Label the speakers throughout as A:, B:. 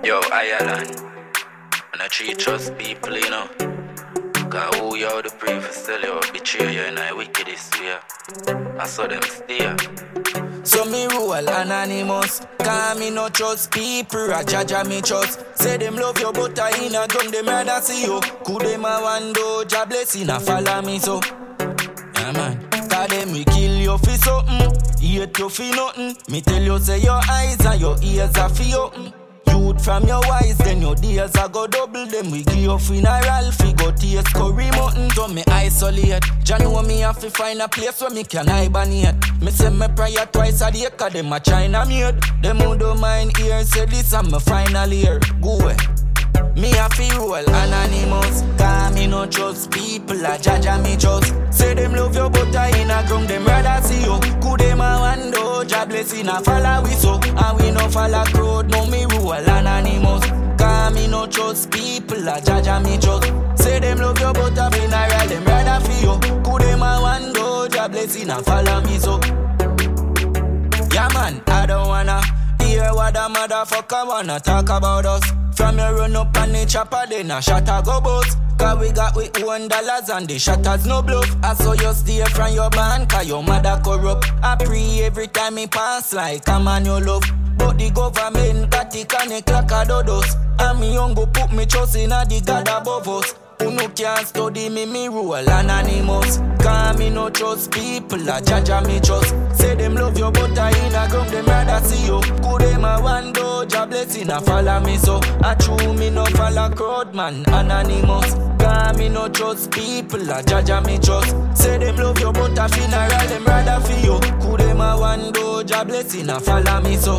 A: Yo, Ireland, and I treat trust people, you know. Cause who you the pray for sell you, betray you, and I wickedest way. I saw them steer.
B: So me rule anonymous, cause me no trust people, I judge me trust. Say them love you, but I in a gun, them rather see you. Could them a one do, job blessing, a follow me so. Yeah man, cause them we kill you for something, hate you for nothing. Me tell you say your eyes and your ears are for open. Youth from your wise, then your days are go double. Them we give you funeral, fi go taste curry mutton. So me isolate, Jah know me have to find a place where me can hibernate. Me say me prayer twice a day, cause them a China made. Them who don't mind here, say this and my final year. Go away. Me a fi roll anonymous, cause me no trust people, I judge me trust. Say them love you, but I in a ground, them rather see you. Could them a one do, job blessing a follow we so. And we no follow crowd, no me roll anonymous. Cause me no trust people, I judge me trust. Say them love you, but I funeral, them rather for you. Could them a one do, job blessing a follow me so. Yeah man, I don't wanna hear what the motherfucker wanna talk about us. From you run up on the chopper, then a shot a go bust. Cause we got with $1 and the shatters no bluff. I saw you stay from your band, cause your mother corrupt. I pray every time me pass like a man you love. But the government got the connect like a dodos. And me young go put me trust in a the God above us. Who no can study me rule anonymous. Cause me no trust people, I judge me trust. Say them love you, but I in a ground, them rather see you. Could them a one do, job blessing a follow me so. I true me no follow crowd man, anonymous. Cause me no trust people, I judge me trust. Say them love you, but a funeral, them rather for you. Could them a one do, job blessing a follow me so.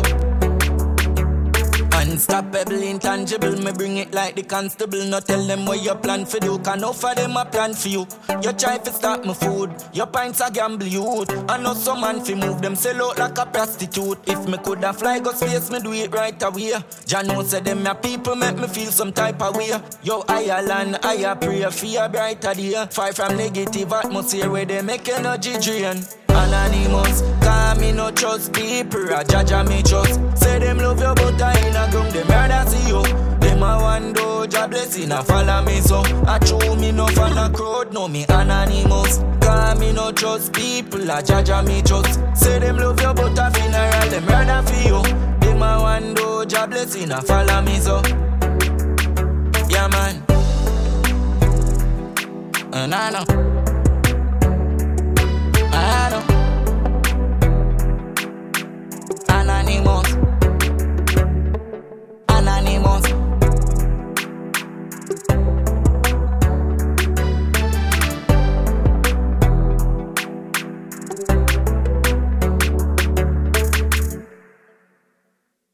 B: Unstoppable, intangible, me bring it like the constable. No tell them what you plan for do, can offer them a plan for you. You try to stop my food, your pints a gamble youth. I know some man fi move them sell out like a prostitute. If me coulda fly go space, me do it right away. Jah know say them my people make me feel some type of way. Yo Ireland, I a pray for a brighter day. Far from negative atmosphere where they make energy drain. Anonymous, cause me no trust people, I judge me trust. Say them love you, but I in a ground, them rather see you. Them a one do, job blessing a follow me so. I true me no follow crowd, no me anonymous. Cause me no trust people, I judge me trust. Say them love you, but a funeral, them rather for you. Them a one do, job blessing a follow me so. Yeah man, I know.